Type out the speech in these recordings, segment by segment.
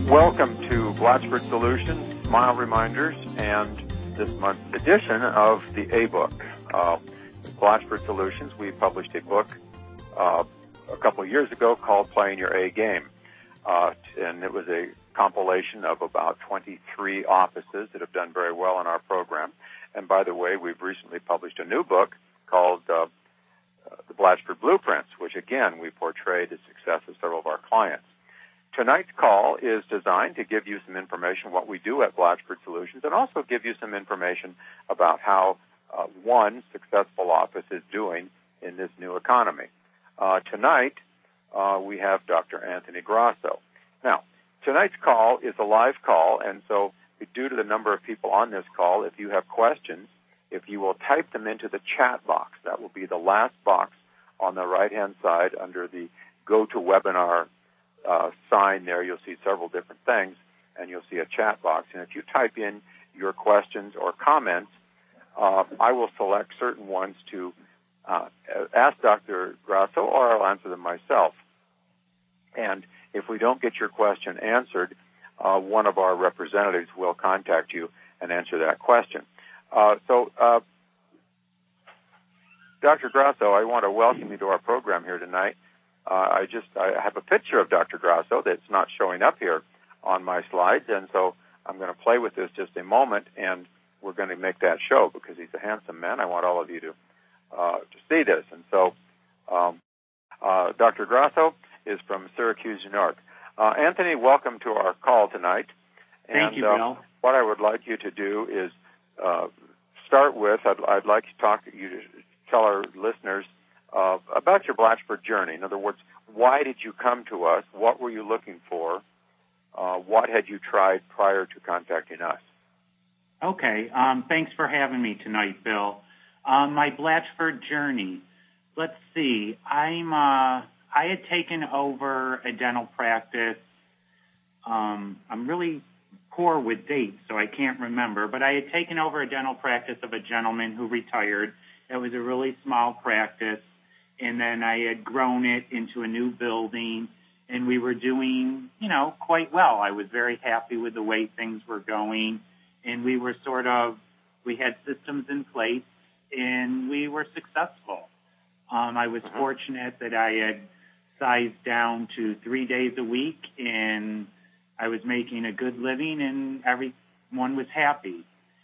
Welcome to Blatchford Solutions, Smile Reminders, and this month's edition of the A-Book. Blatchford Solutions, we published a book a couple of years ago called Playing Your A Game. And it was a compilation of about 23 offices that have done very well in our program. And by the way, we've recently published a new book called The Blatchford Blueprints, which again, we portray the success of several of our clients. Tonight's call is designed to give you some information what we do at Blatchford Solutions and also give you some information about how one successful office is doing in this new economy. Tonight, we have Dr. Anthony Grasso. Now, tonight's call is a live call, and so due to the number of people on this call, if you have questions, if you will type them into the chat box, that will be the last box on the right-hand side under the GoToWebinar sign there. You'll see several different things, and you'll see a chat box. And if you type in your questions or comments, I will select certain ones to ask Dr. Grasso, or I'll answer them myself. And if we don't get your question answered, one of our representatives will contact you and answer that question. Dr. Grasso, I want to welcome you to our program here tonight. I have a picture of Dr. Grasso that's not showing up here on my slides, and so I'm going to play with this just a moment, and we're going to make that show because he's a handsome man. I want all of you to see this. And so Dr. Grasso is from Syracuse, New York. Anthony, welcome to our call tonight. Thank you, Bill. What I would like you to do is start with, I'd like you to tell our listeners about your Blatchford journey. In other words, why did you come to us? What were you looking for? What had you tried prior to contacting us? Okay. Thanks for having me tonight, Bill. My Blatchford journey. Let's see. I had taken over a dental practice. I'm really poor with dates, so I can't remember, but I had taken over a dental practice of a gentleman who retired. It was a really small practice, and then I had grown it into a new building, and we were doing, quite well. I was very happy with the way things were going, and we had systems in place, and we were successful. I was fortunate that I had sized down to 3 days a week, and I was making a good living, and everyone was happy.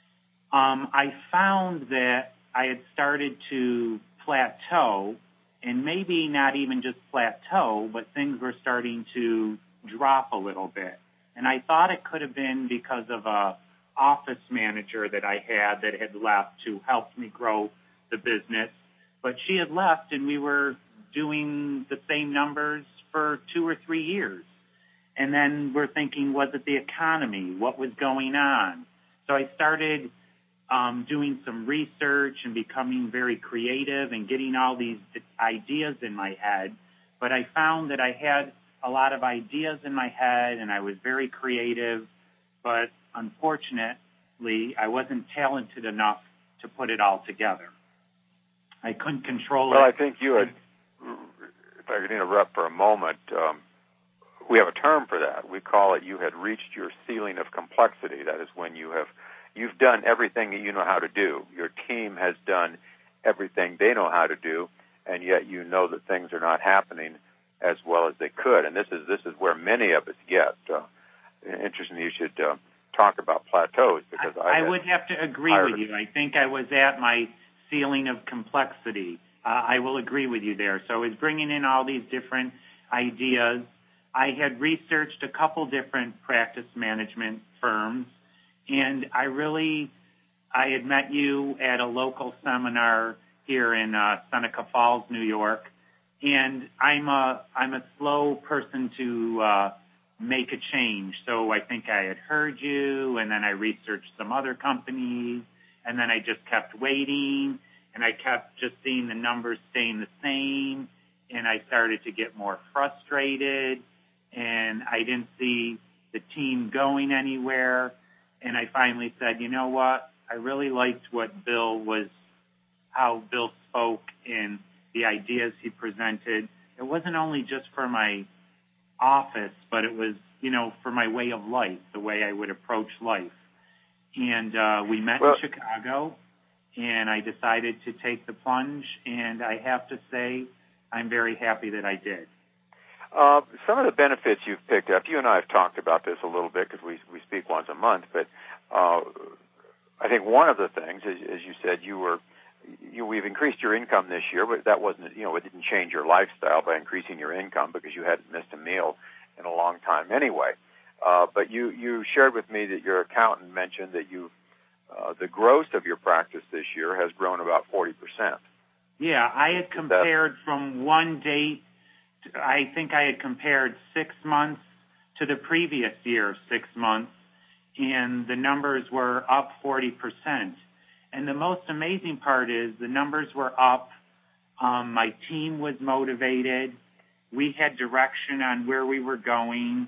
I found that I had started to plateau, and maybe not even just plateau, but things were starting to drop a little bit. And I thought it could have been because of a office manager that I had that had left to help me grow the business. But she had left, and we were doing the same numbers for 2 or 3 years. And then we're thinking, was it the economy? What was going on? So I started doing some research and becoming very creative and getting all these ideas in my head. But I found that I had a lot of ideas in my head, and I was very creative, but unfortunately, I wasn't talented enough to put it all together. I couldn't control it. Well, I think you had, if I could interrupt for a moment, we have a term for that. We call it you had reached your ceiling of complexity. That is when you've done everything that you know how to do. Your team has done everything they know how to do, and yet you know that things are not happening as well as they could. And this is where many of us get. Interesting you should talk about plateaus because I would have to agree with you. I think I was at my ceiling of complexity. I will agree with you there. So I was bringing in all these different ideas. I had researched a couple different practice management firms, and I had met you at a local seminar here in Seneca Falls, New York, and I'm a slow person to make a change. So I think I had heard you, and then I researched some other companies, and then I just kept waiting, and I kept just seeing the numbers staying the same, and I started to get more frustrated, and I didn't see the team going anywhere. And I finally said, you know what? I really liked how Bill spoke and the ideas he presented. It wasn't only just for my office, but it was, for my way of life, the way I would approach life. And we met in Chicago, and I decided to take the plunge, and I have to say I'm very happy that I did. Some of the benefits you've picked up, you and I have talked about this a little bit because we speak once a month, but I think one of the things, as you said, we've increased your income this year, but that wasn't, it didn't change your lifestyle by increasing your income because you hadn't missed a meal in a long time anyway. But you shared with me that your accountant mentioned that the gross of your practice this year has grown about 40%. Yeah, I had compared from one date, I think I had compared 6 months to the previous year, 6 months, and the numbers were up 40%. And the most amazing part is the numbers were up. My team was motivated. We had direction on where we were going.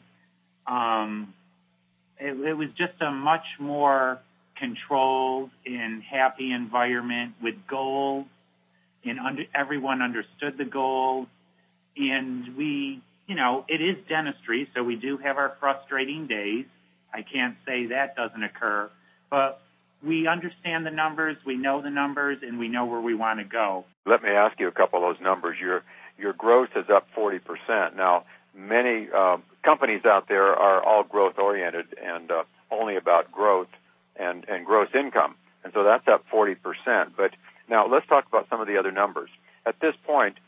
It was just a much more controlled and happy environment with goals, and everyone understood the goals. And we, it is dentistry, so we do have our frustrating days. I can't say that doesn't occur, but we understand the numbers, we know the numbers, and we know where we want to go. Let me ask you a couple of those numbers. Your growth is up 40%. Now, many companies out there are all growth-oriented and only about growth and gross income. And so that's up 40%. But now let's talk about some of the other numbers. At this point,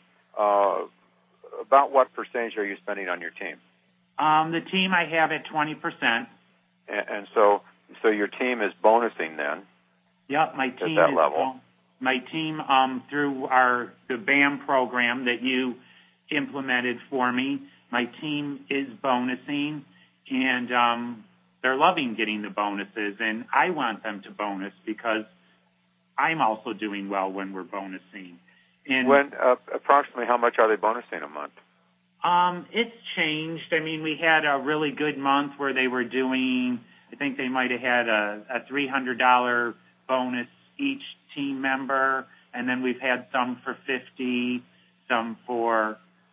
about what percentage are you spending on your team? The team I have at 20%. And so your team is bonusing then? Yep, my team at that level. My team, through the BAM program that you implemented for me, my team is bonusing, and they're loving getting the bonuses, and I want them to bonus because I'm also doing well when we're bonusing. And approximately how much are they bonusing a month? It's changed. I mean, we had a really good month where they were doing, I think they might have had a $300 bonus each team member, and then we've had some for $50, some for,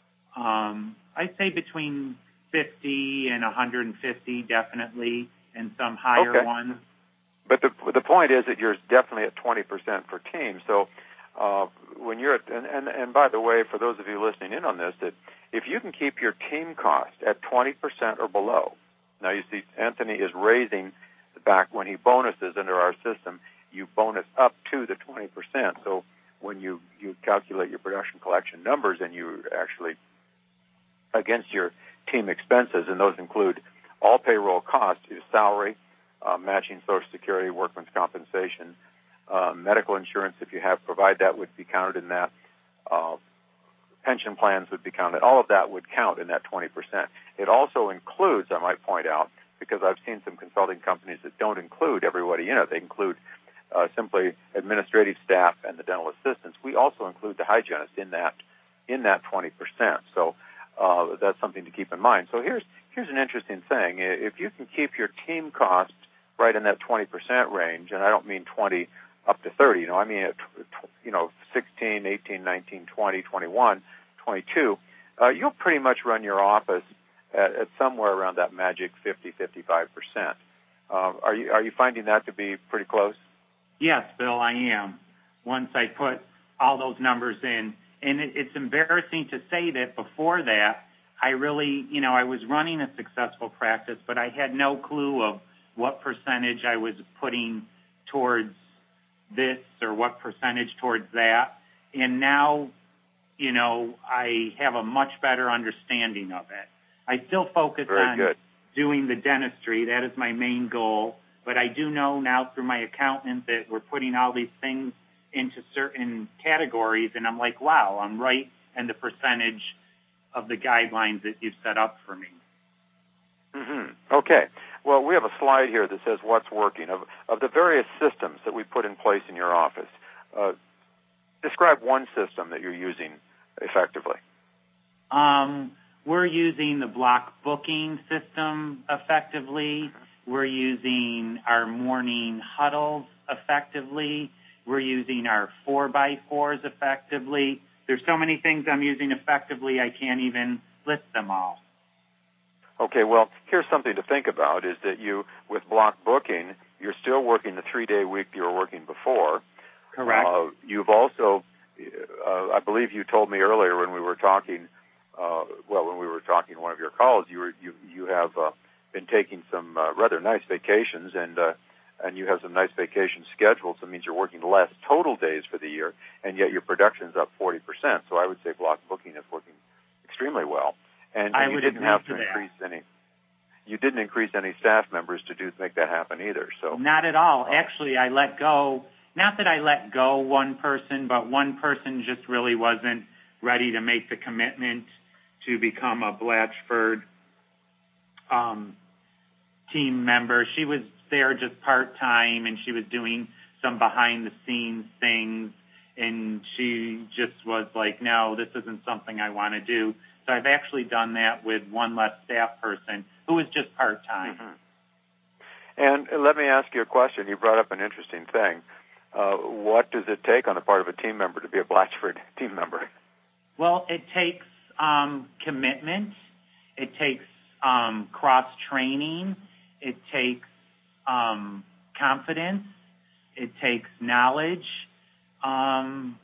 I'd say between $50 and $150 definitely, and some higher ones. But the point is that you're definitely at 20% for teams. So when you're at, and by the way, for those of you listening in on this, that if you can keep your team cost at 20% or below, now you see Anthony is raising the back when he bonuses under our system, you bonus up to the 20%. So when you calculate your production collection numbers and you actually against your team expenses, and those include all payroll costs, salary, matching Social Security, workman's compensation, medical insurance, if you provide that, would be counted in that. Pension plans would be counted. All of that would count in that 20%. It also includes, I might point out, because I've seen some consulting companies that don't include everybody in it. They include simply administrative staff and the dental assistants. We also include the hygienist in that 20%. So that's something to keep in mind. So here's an interesting thing. If you can keep your team cost right in that 20% range, and I don't mean 20 up to 30, I mean, 16, 18, 19, 20, 21, 22, you'll pretty much run your office at somewhere around that magic 50, 55%. Are you finding that to be pretty close? Yes, Bill, I am. Once I put all those numbers in, and it's embarrassing to say that before that, I really, I was running a successful practice, but I had no clue of what percentage I was putting towards this or what percentage towards that. And now, I have a much better understanding of it. I still focus on doing the dentistry. That is my main goal. But I do know now through my accountant that we're putting all these things into certain categories, and I'm like, wow, I'm right in the percentage of the guidelines that you've set up for me. Mm-hmm. Okay. Well, we have a slide here that says what's working. Of the various systems that we put in place in your office, describe one system that you're using effectively. We're using the block booking system effectively. We're using our morning huddles effectively. We're using our 4x4s effectively. There's so many things I'm using effectively, I can't even list them all. Okay, well, here's something to think about, is that you, with block booking, you're still working the 3-day week you were working before. Correct. You've also, I believe you told me earlier when we were talking, when we were talking one of your calls, you have been taking some rather nice vacations, and you have some nice vacations scheduled, so it means you're working less total days for the year, and yet your production's up 40%. So I would say block booking is working extremely well. And you didn't have to increase any. You didn't increase any staff members to make that happen either. So not at all. Actually, I let go. Not that I let go one person, but one person just really wasn't ready to make the commitment to become a Blatchford team member. She was there just part-time, and she was doing some behind-the-scenes things, and she just was like, no, this isn't something I want to do. So I've actually done that with one less staff person who was just part-time. Mm-hmm. And let me ask you a question. You brought up an interesting thing. What does it take on the part of a team member to be a Blatchford team member? Well, it takes commitment. It takes cross-training. It takes confidence. It takes knowledge. And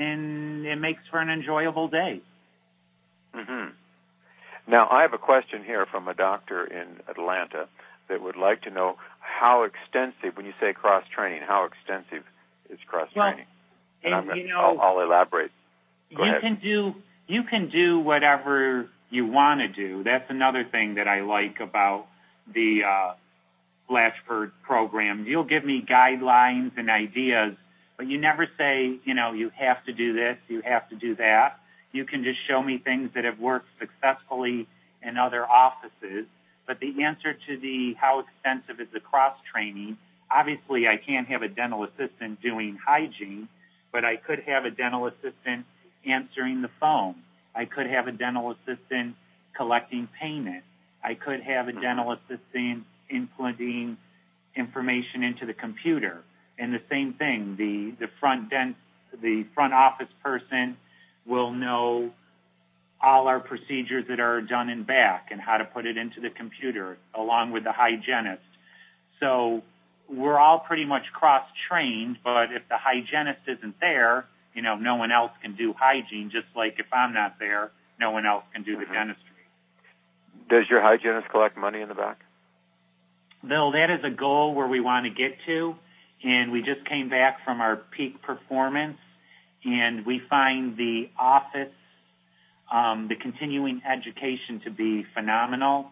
it makes for an enjoyable day. Mm-hmm. Now, I have a question here from a doctor in Atlanta that would like to know how extensive, when you say cross-training, how extensive is cross-training? Well, I'll elaborate. Go ahead. You can do whatever you want to do. That's another thing that I like about the Blatchford program. You'll give me guidelines and ideas, but you never say, you have to do this, you have to do that. You can just show me things that have worked successfully in other offices. But the answer to how extensive is the cross-training, obviously I can't have a dental assistant doing hygiene, but I could have a dental assistant answering the phone. I could have a dental assistant collecting payment. I could have a dental assistant inputting information into the computer. And the same thing, the front office person will know all our procedures that are done in back and how to put it into the computer, along with the hygienist. So we're all pretty much cross-trained, but if the hygienist isn't there, no one else can do hygiene, just like if I'm not there, no one else can do the dentistry. Does your hygienist collect money in the back? Bill, that is a goal where we want to get to, and we just came back from our peak performance, and we find the office, the continuing education to be phenomenal.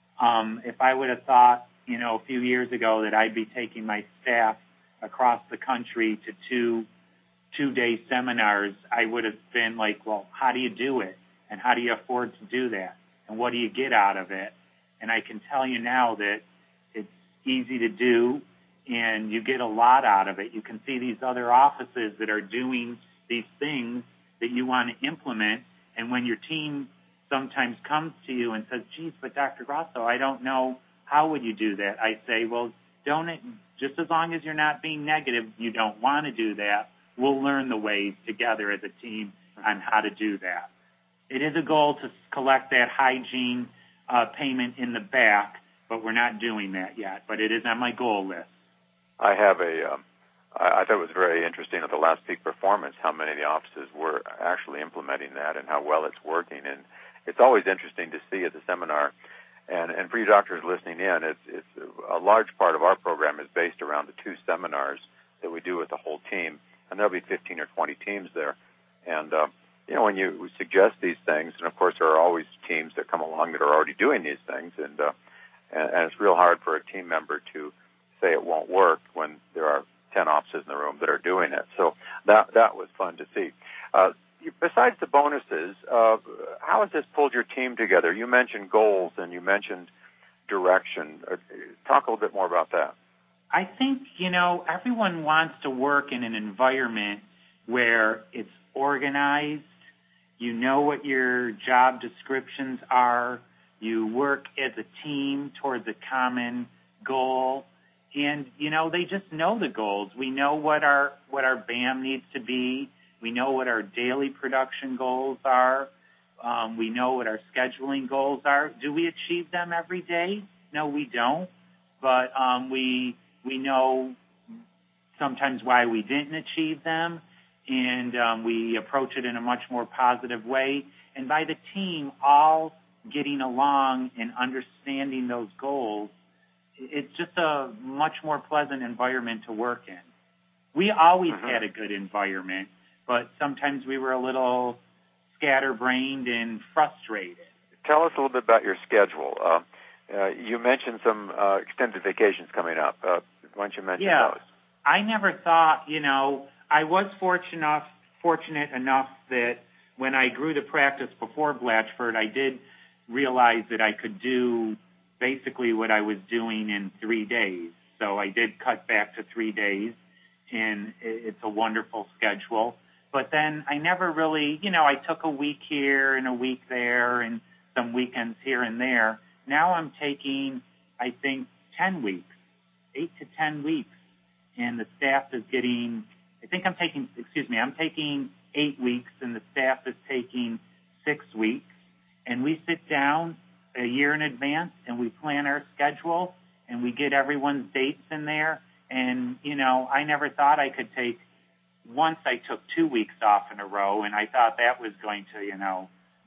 If I would have thought, a few years ago that I'd be taking my staff across the country to two-day seminars, I would have been like, well, how do you do it? And how do you afford to do that? And what do you get out of it? And I can tell you now that it's easy to do, and you get a lot out of it. You can see these other offices that are doing these things that you want to implement, and when your team sometimes comes to you and says, geez, but Dr. Grosso, I don't know, how would you do that? I say, well, just as long as you're not being negative, you don't want to do that, we'll learn the ways together as a team on how to do that. It is a goal to collect that hygiene payment in the back, but we're not doing that yet, but it is on my goal list. I thought it was very interesting at the last peak performance how many of the offices were actually implementing that and how well it's working. And it's always interesting to see at the seminar. And for you doctors listening in, it's a large part of our program is based around the 2 seminars that we do with the whole team. And there'll be 15 or 20 teams there. And, when you suggest these things, and of course there are always teams that come along that are already doing these things, and it's real hard for a team member to say it won't work when there are 10 offices in the room that are doing it. So that was fun to see. Besides the bonuses, how has this pulled your team together? You mentioned goals and you mentioned direction. Talk a little bit more about that. I think, everyone wants to work in an environment where it's organized. You know what your job descriptions are. You work as a team towards a common goal. And, they just know the goals. We know what our BAM needs to be. We know what our daily production goals are. We know what our scheduling goals are. Do we achieve them every day? No, we don't. But we know sometimes why we didn't achieve them, and we approach it in a much more positive way. And by the team all getting along and understanding those goals, it's just a much more pleasant environment to work in. We always had a good environment, but sometimes we were a little scatterbrained and frustrated. Tell us a little bit about your schedule. You mentioned some extended vacations coming up. Why don't you mention those? I never thought, I was fortunate enough that when I grew the practice before Blatchford, I did realize that I could do basically what I was doing in 3 days. So I did cut back to 3 days, and it's a wonderful schedule. But then I never really, I took a week here and a week there and some weekends here and there. Now I'm taking, I think, 10 weeks, 8 to 10 weeks. And the staff is getting, I'm taking 8 weeks, and the staff is taking 6 weeks. And we sit down a year in advance, and we plan our schedule, and we get everyone's dates in there. And, I never thought I could take, once I took 2 weeks off in a row, and I thought that was going to,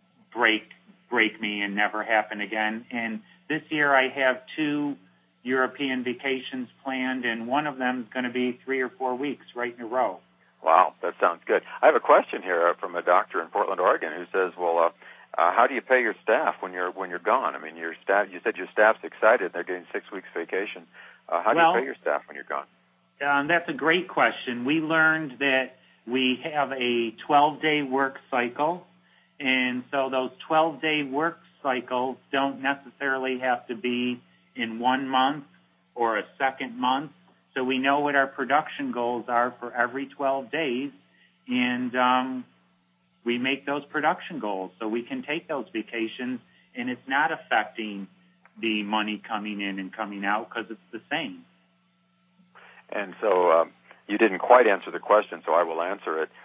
break me and never happen again. And this year I have 2 European vacations planned, and one of them is going to be 3 or 4 weeks right in a row. Wow, that sounds good. I have a question here from a doctor in Portland, Oregon, who says, well, how do you pay your staff when you're gone? I mean, your staff. You said your staff's excited; they're getting 6 weeks vacation. How do you pay your staff when you're gone? That's a great question. We learned that we have a 12-day work cycle, and so those 12-day work cycles don't necessarily have to be in 1 month or a second month. So we know what our production goals are for every 12 days, and we make those production goals so we can take those vacations, and it's not affecting the money coming in and coming out because it's the same. And so you didn't quite answer the question, so I will answer it.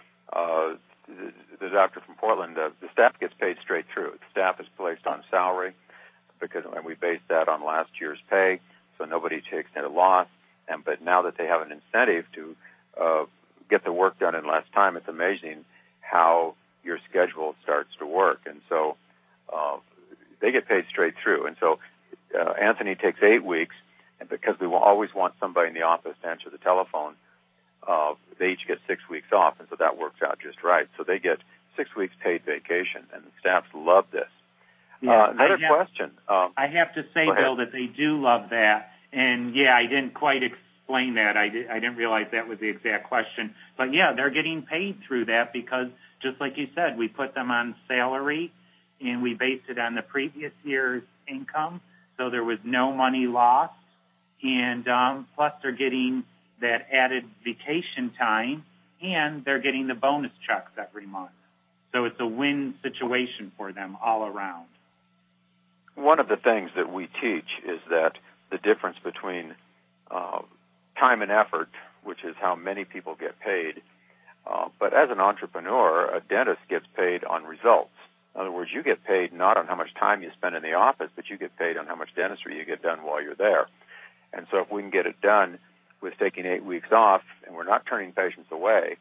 The doctor from Portland, the staff gets paid straight through. The staff is placed on salary and we base that on last year's pay, so nobody takes any loss. But now that they have an incentive to get the work done in less time, it's amazing how your schedule starts to work. And so they get paid straight through. And so Anthony takes 8 weeks, and because we will always want somebody in the office to answer the telephone, they each get 6 weeks off, and so that works out just right. So they get 6 weeks paid vacation, and the staffs love this. Another question. I have to say, Bill, that they do love that. And, I didn't quite explain that. I didn't realize that was the exact question. But, they're getting paid through that because, just like you said, we put them on salary, and we based it on the previous year's income, so there was no money lost. And plus they're getting that added vacation time, and they're getting the bonus checks every month. So it's a win situation for them all around. One of the things that we teach is that the difference between time and effort, which is how many people get paid, but as an entrepreneur, a dentist gets paid on results. In other words, you get paid not on how much time you spend in the office, but you get paid on how much dentistry you get done while you're there. And so if we can get it done with taking 8 weeks off, and we're not turning patients away,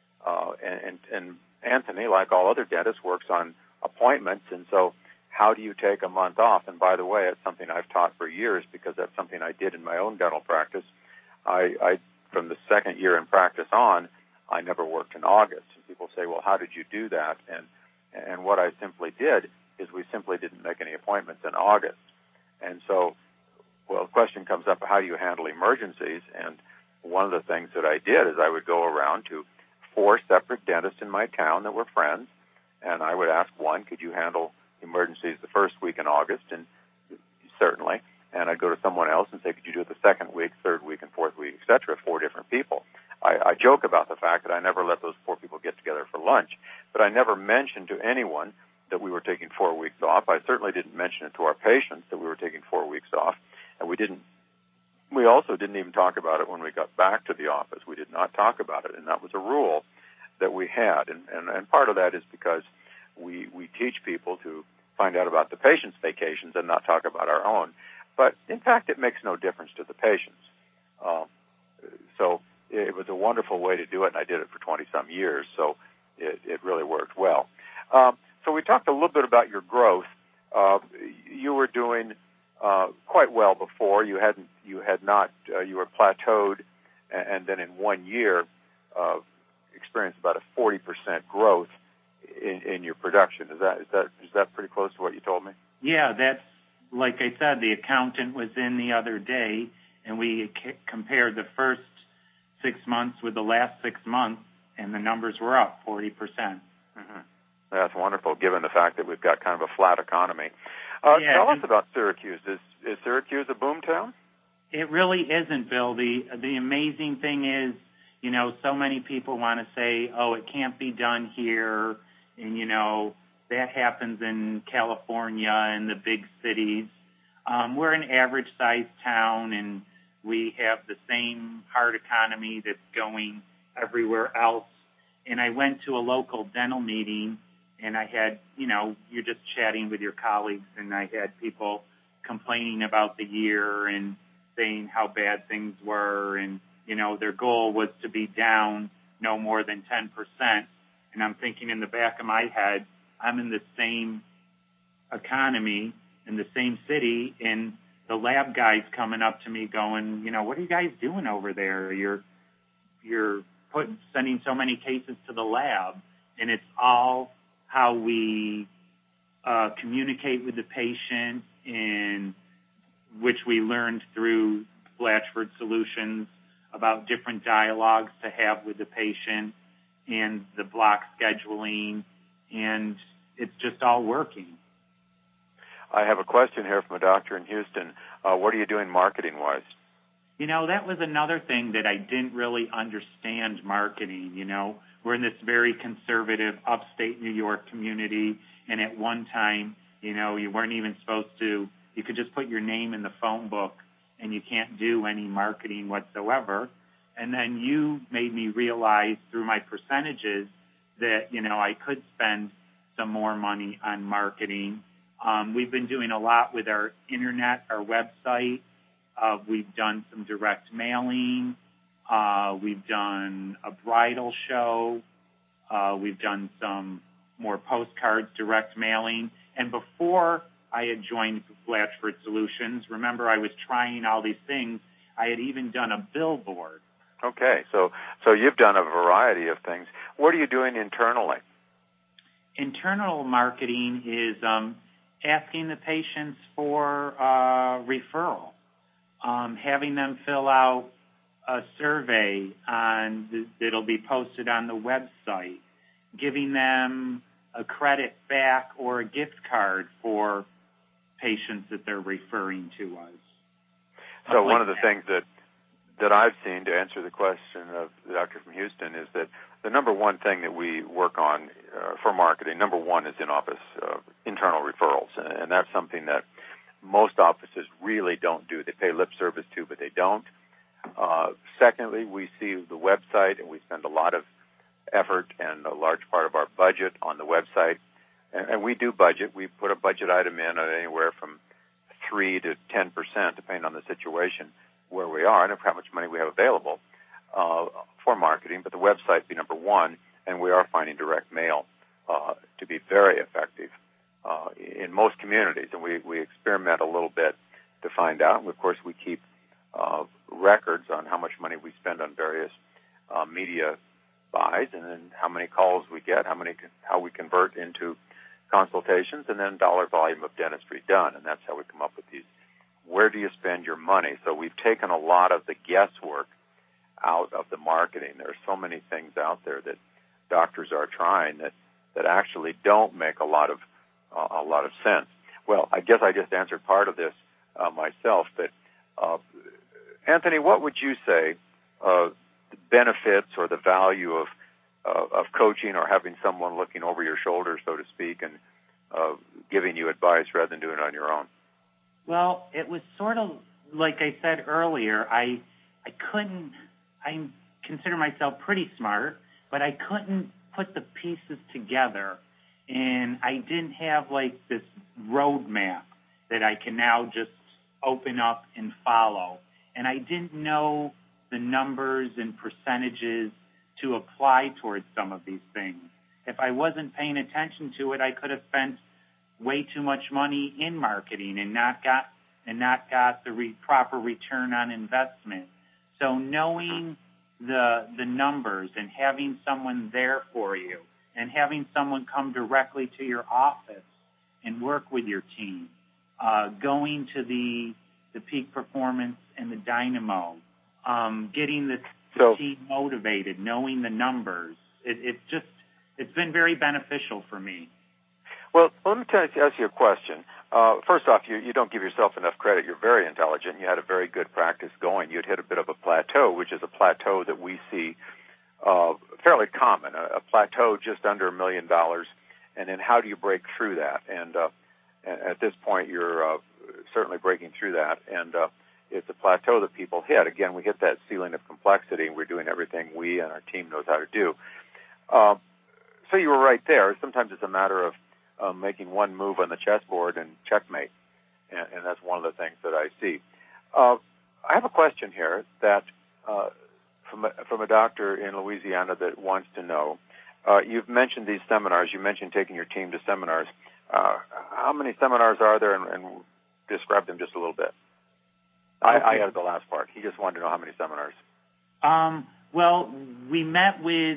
and Anthony, like all other dentists, works on appointments, and so how do you take a month off? And by the way, it's something I've taught for years because that's something I did in my own dental practice. I from the second year in practice on, I never worked in August. And people say, well, how did you do that? And what I simply did is we simply didn't make any appointments in August. And so, the question comes up, how do you handle emergencies? And one of the things that I did is I would go around to 4 separate dentists in my town that were friends, and I would ask one, could you handle emergencies the first week in August? And certainly. And I'd go to someone else and say, could you do it the second week, third week, and fourth week, et cetera, 4 different people. I joke about the fact that I never let those 4 people get together for lunch, but I never mentioned to anyone that we were taking 4 weeks off. I certainly didn't mention it to our patients that we were taking 4 weeks off, and we also didn't even talk about it when we got back to the office. We did not talk about it, and that was a rule that we had, and part of that is because we teach people to find out about the patient's vacations and not talk about our own. But in fact, it makes no difference to the patients. So it was a wonderful way to do it, and I did it for 20-some years, so it really worked well. So we talked a little bit about your growth. You were doing quite well before. You were plateaued, and then in 1 year experienced about a 40% growth in your production. Is that pretty close to what you told me? Yeah, that's like I said. The accountant was in the other day, and we compared the first 6 months with the last 6 months, and the numbers were up 40%. Mm-hmm. That's wonderful, given the fact that we've got kind of a flat economy. Tell us about Syracuse. Is Syracuse a boom town? It really isn't, Bill. The amazing thing is, so many people want to say, oh, it can't be done here, and, that happens in California and the big cities. We're an average-sized town, and we have the same hard economy that's going everywhere else. And I went to a local dental meeting, and I had, you're just chatting with your colleagues, and I had people complaining about the year and saying how bad things were, and, their goal was to be down no more than 10%. And I'm thinking in the back of my head, I'm in the same economy, in the same city, and the lab guy's coming up to me going, what are you guys doing over there? You're sending so many cases to the lab, and it's all how we communicate with the patient, and which we learned through Blatchford Solutions about different dialogues to have with the patient and the block scheduling, and it's just all working. I have a question here from a doctor in Houston. What are you doing marketing-wise? That was another thing that I didn't really understand marketing. We're in this very conservative upstate New York community, and at one time, you weren't even supposed to, you could just put your name in the phone book, and you can't do any marketing whatsoever. And then you made me realize through my percentages that, I could spend some more money on marketing. We've been doing a lot with our internet, our website. We've done some direct mailing. We've done a bridal show. We've done some more postcards, direct mailing. And before I had joined Blatchford Solutions, remember I was trying all these things. I had even done a billboard. Okay, so you've done a variety of things. What are you doing internally? Internal marketing is asking the patients for referral, having them fill out a survey that'll be posted on the website, giving them a credit back or a gift card for patients that they're referring to us. So one of the things that I've seen, to answer the question of the doctor from Houston, is that the number one thing that we work on for marketing, number one, is in-office internal referrals, and that's something that most offices really don't do. They pay lip service to, but they don't. Secondly, we see the website, and we spend a lot of effort and a large part of our budget on the website. And we do budget. We put a budget item in at anywhere from 3 to 10%, depending on the situation where we are and how much money we have available for marketing. But the website be number one, and we are finding direct mail to be very effective in most communities. And we experiment a little bit to find out. And of course, we keep records on how much money we spend on various media buys, and then how many calls we get, how we convert into consultations, and then dollar volume of dentistry done. And that's how we come up with these. Where do you spend your money? So we've taken a lot of the guesswork out of the marketing. There are so many things out there that doctors are trying that actually don't make a lot of sense. Well, I guess I just answered part of this myself, but Anthony, what would you say the benefits or the value of coaching or having someone looking over your shoulder, so to speak, and giving you advice rather than doing it on your own? Well, it was sort of like I said earlier. I consider myself pretty smart, but I couldn't put the pieces together. and I didn't have like this roadmap that I can now just open up and follow. And I didn't know the numbers and percentages to apply towards some of these things. If I wasn't paying attention to it, I could have spent way too much money in marketing and not got the proper return on investment. So knowing the numbers and having someone there for you and having someone come directly to your office and work with your team, going to the peak performance and the dynamo, getting the team motivated, knowing the numbers. It's been very beneficial for me. Well, let me ask you a question. First off, you don't give yourself enough credit. You're very intelligent. You had a very good practice going. You'd hit a bit of a plateau, which is a plateau that we see fairly common, a plateau just under $1 million. And then how do you break through that? And at this point, you're certainly breaking through that. And it's a plateau that people hit. Again, we hit that ceiling of complexity, and we're doing everything we and our team knows how to do. So you were right there. Sometimes it's a matter of making one move on the chessboard and checkmate, and that's one of the things that I see. I have a question here that from a doctor in Louisiana that wants to know. You've mentioned these seminars. You mentioned taking your team to seminars. How many seminars are there, and describe them just a little bit? Okay. I added the last part. He just wanted to know how many seminars. Well, we met with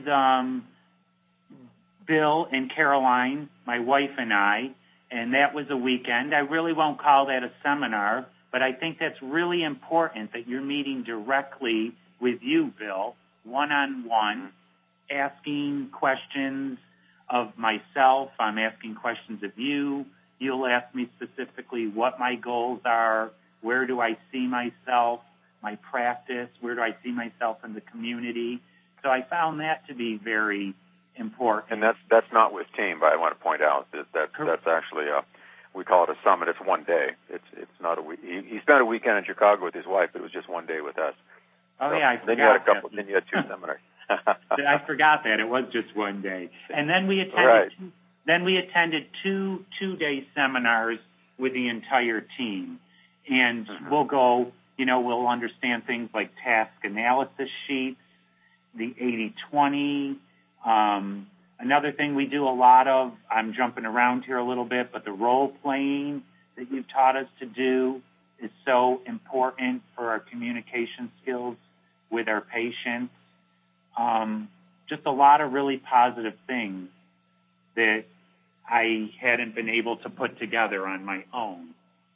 Bill and Caroline, my wife and I, and that was a weekend. I really won't call that a seminar, but I think that's really important that you're meeting directly with you, Bill, one-on-one, asking questions of myself. I'm asking questions of you. You'll ask me specifically what my goals are, where do I see myself, my practice, where do I see myself in the community. So I found that to be very important. And that's not with team, but I want to point out that's actually we call it a summit. It's one day. It's not a week. He spent a weekend in Chicago with his wife. It was just one day with us. Oh, so, yeah, I forgot. Then you had two seminars. I forgot that it was just one day. And then we attended. Right. Then we attended two-day seminars with the entire team, and we'll go. We'll understand things like task analysis sheets, the 80-20. Another thing we do a lot of, I'm jumping around here a little bit, but the role playing that you've taught us to do is so important for our communication skills with our patients. Just a lot of really positive things that I hadn't been able to put together on my own.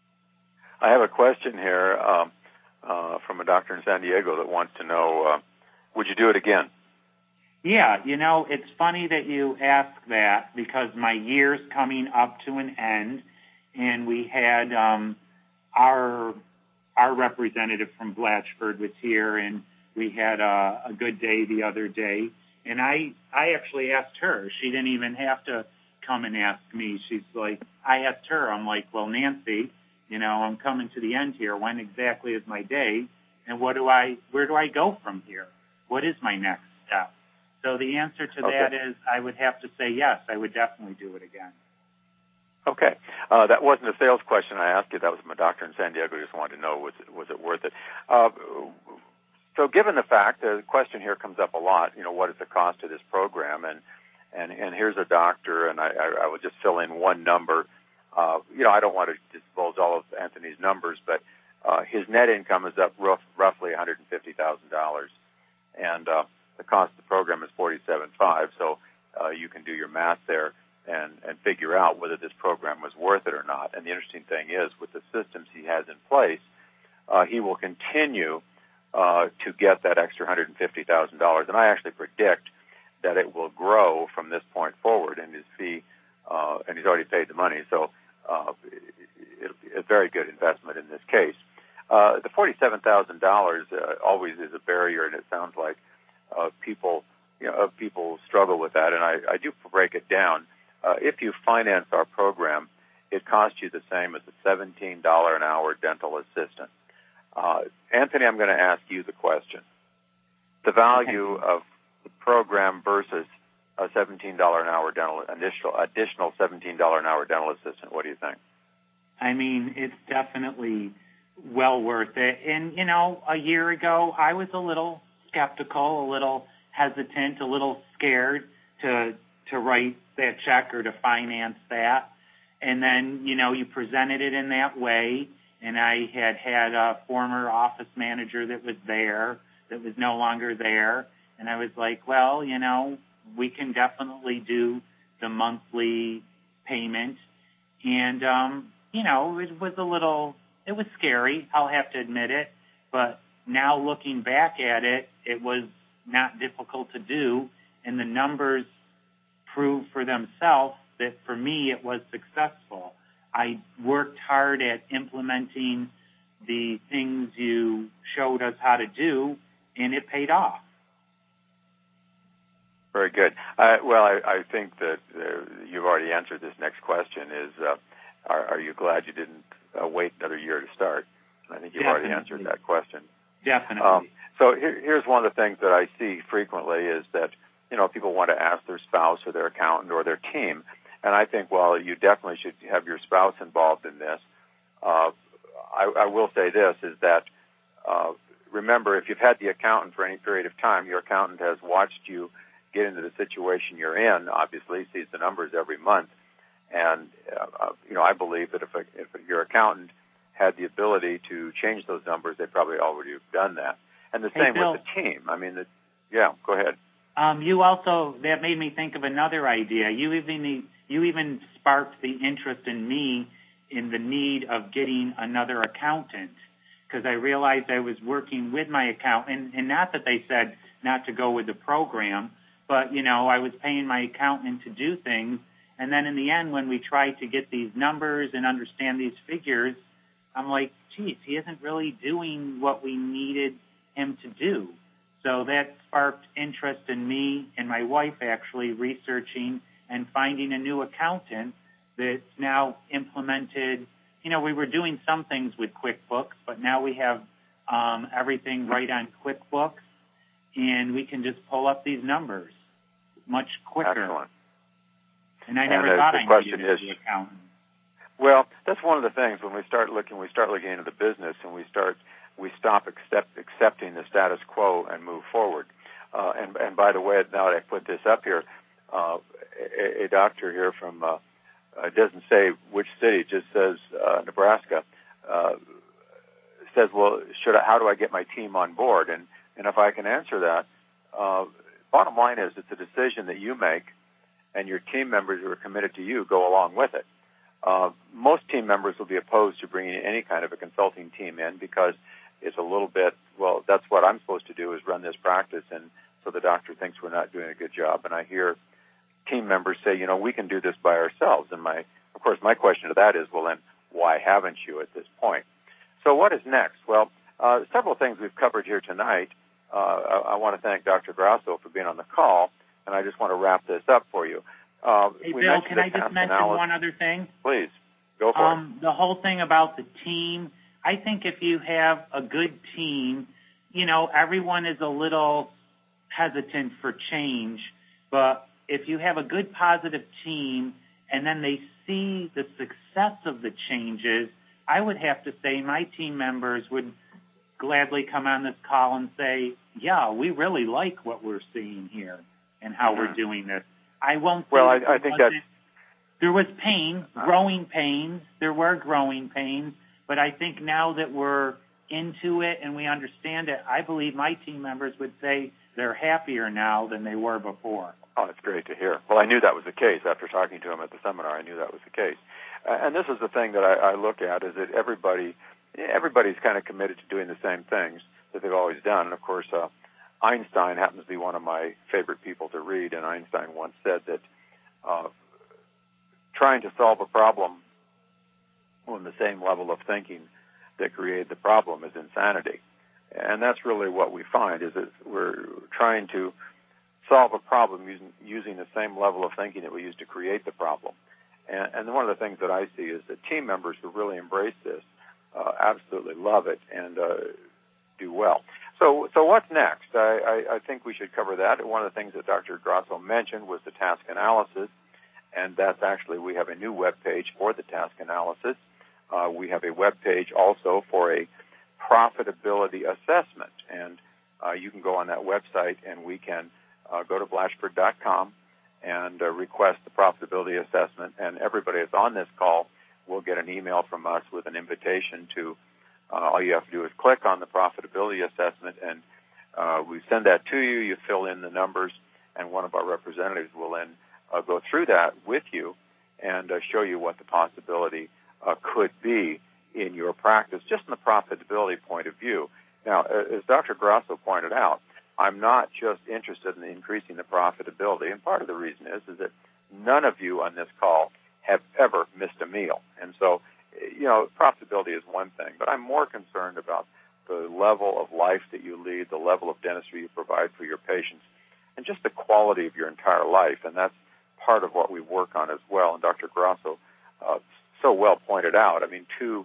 I have a question here from a doctor in San Diego that wants to know, would you do it again? Yeah, it's funny that you ask that because my year's coming up to an end, and we had our representative from Blatchford was here, and we had a good day the other day. And I actually asked her. She didn't even have to come and ask me. She's like, I asked her. I'm like, well, Nancy, I'm coming to the end here. When exactly is my day? And where do I go from here? What is my next step? So the answer to that is I would have to say yes. I would definitely do it again. Okay. That wasn't a sales question I asked you. That was from a doctor in San Diego. Just wanted to know, was it worth it? So given the fact, the question here comes up a lot, what is the cost of this program? And here's a doctor, and I would just fill in one number. I don't want to divulge all of Anthony's numbers, but his net income is up roughly $150,000. And the cost of the program is $47,500, so you can do your math there and figure out whether this program was worth it or not. And the interesting thing is, with the systems he has in place, he will continue to get that extra $150,000. And I actually predict that it will grow from this point forward in his fee, and he's already paid the money, so it's a very good investment in this case. The $47,000 always is a barrier, and it sounds like people struggle with that, and I do break it down. If you finance our program, it costs you the same as a $17 an hour dental assistant. Anthony, I'm going to ask you the question. The value of the program versus a $17 an hour additional $17 an hour dental assistant. What do you think? I mean, it's definitely well worth it. And, you know, a year ago, I was a little skeptical, a little hesitant, a little scared to write that check or to finance that. And then, you know, you presented it in that way, and I had a former office manager that was there that was no longer there, and I was like, well, you know, we can definitely do the monthly payment. And, you know, it was scary, I'll have to admit it, but now looking back at it, it was not difficult to do, and the numbers prove for themselves that for me it was successful. I worked hard at implementing the things you showed us how to do, and it paid off. Very good. I think that you've already answered this next question is, are you glad you didn't wait another year to start? I think you've already answered that question. Definitely. So here's one of the things that I see frequently is that, you know, people want to ask their spouse or their accountant or their team. And I think, well, you definitely should have your spouse involved in this. I will say this, is that remember, if you've had the accountant for any period of time, your accountant has watched you get into the situation you're in, obviously, sees the numbers every month. And, you know, I believe that if your accountant had the ability to change those numbers, they probably already have done that. And the same Bill, with the team. I mean, yeah, go ahead. You also, that made me think of another idea. You even sparked the interest in me in the need of getting another accountant, because I realized I was working with my accountant, and not that they said not to go with the program, but, you know, I was paying my accountant to do things, and then in the end, when we tried to get these numbers and understand these figures, I'm like, geez, he isn't really doing what we needed him to do. So that sparked interest in me and my wife actually researching and finding a new accountant that's now implemented. You know, we were doing some things with QuickBooks, but now we have everything right on QuickBooks, and we can just pull up these numbers much quicker. Excellent. And I never thought I needed an accountant. Well, that's one of the things when we start looking into the business and we stop accepting the status quo and move forward. And by the way, now that I put this up here, a doctor here from it doesn't say which city, just says Nebraska, says, well, how do I get my team on board? And if I can answer that, bottom line is it's a decision that you make, and your team members who are committed to you go along with it. Most team members will be opposed to bringing any kind of a consulting team in because it's a little bit, well, that's what I'm supposed to do is run this practice, and so the doctor thinks we're not doing a good job. And I hear team members say, you know, we can do this by ourselves. And of course, my question to that is, well, then why haven't you at this point? So what is next? Well, several things we've covered here tonight. I want to thank Dr. Grasso for being on the call, and I just want to wrap this up for you. Hey, Bill, can I just mention one other thing? Please, go for it. The whole thing about the team, I think if you have a good team, you know, everyone is a little hesitant for change, but if you have a good positive team and then they see the success of the changes, I would have to say my team members would gladly come on this call and say, yeah, we really like what we're seeing here and how we're doing this. I won't say I think that there was pain, growing pains. There were growing pains, but I think now that we're into it and we understand it, I believe my team members would say they're happier now than they were before. Oh, that's great to hear. Well, I knew that was the case after talking to him at the seminar. I knew that was the case. And this is the thing that I look at is that everybody's kind of committed to doing the same things that they've always done. And, of course, Einstein happens to be one of my favorite people to read, and Einstein once said that trying to solve a problem on the same level of thinking that created the problem is insanity. And that's really what we find is that we're trying to solve a problem using the same level of thinking that we used to create the problem. And one of the things that I see is that team members who really embrace this absolutely love it and do well. So what's next? I think we should cover that. One of the things that Dr. Grasso mentioned was the task analysis, and that's actually, we have a new web page for the task analysis. We have a web page also for a profitability assessment, and you can go on that website, and we can go to Blatchford.com and request the profitability assessment, and everybody that's on this call will get an email from us with an invitation to, all you have to do is click on the profitability assessment, and we send that to you. You fill in the numbers, and one of our representatives will then go through that with you and show you what the possibility could be in your practice, just from the profitability point of view. Now, as Dr. Grasso pointed out, I'm not just interested in increasing the profitability, and part of the reason is that none of you on this call have ever missed a meal. And so, profitability is one thing, but I'm more concerned about the level of life that you lead, the level of dentistry you provide for your patients, and just the quality of your entire life. And that's part of what we work on as well. And Dr. Grasso so well pointed out, two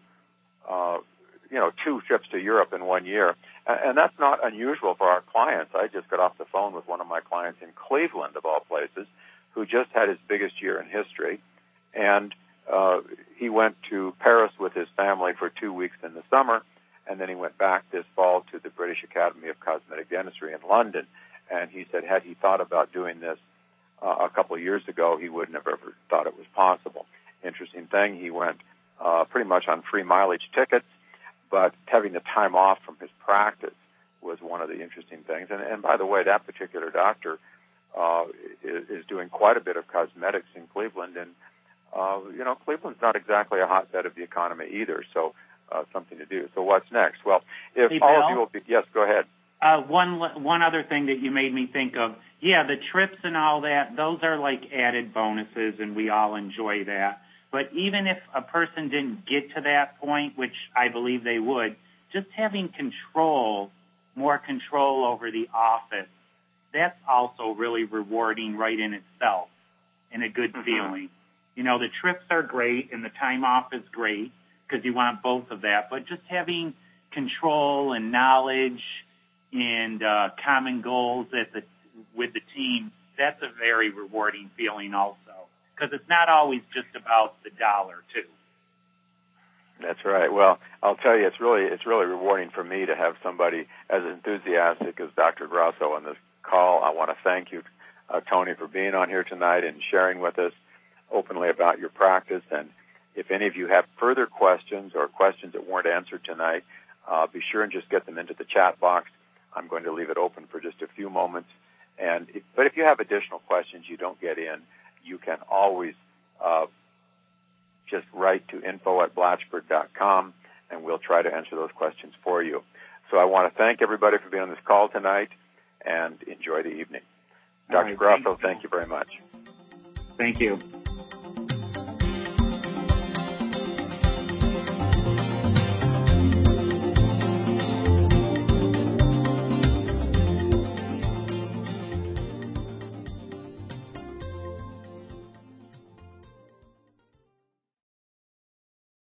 trips to Europe in 1 year. And that's not unusual for our clients. I just got off the phone with one of my clients in Cleveland, of all places, who just had his biggest year in history. And he went to Paris with his family for 2 weeks in the summer, and then he went back this fall to the British Academy of Cosmetic Dentistry in London. And he said had he thought about doing this a couple of years ago, he wouldn't have ever thought it was possible. Interesting thing, he went pretty much on free mileage tickets, but having the time off from his practice was one of the interesting things. And by the way, that particular doctor is doing quite a bit of cosmetics in Cleveland, and Cleveland's not exactly a hotbed of the economy either, so something to do. So what's next? Well, if hey, all Bill, of you will be, yes, go ahead. One other thing that you made me think of, the trips and all that, those are like added bonuses, and we all enjoy that. But even if a person didn't get to that point, which I believe they would, just having more control over the office, that's also really rewarding right in itself and a good feeling. The trips are great and the time off is great because you want both of that, but just having control and knowledge and common goals with the team, that's a very rewarding feeling also, because it's not always just about the dollar, too. That's right. Well, I'll tell you, it's really rewarding for me to have somebody as enthusiastic as Dr. Grasso on this call. I want to thank you, Tony, for being on here tonight and sharing with us openly about your practice. And if any of you have further questions or questions that weren't answered tonight, be sure and just get them into the chat box. I'm going to leave it open for just a few moments. But if you have additional questions you don't get in, you can always just write to info@Blatchford.com, and we'll try to answer those questions for you. So I want to thank everybody for being on this call tonight, and enjoy the evening. Dr. Grasso, thank you very much. Thank you.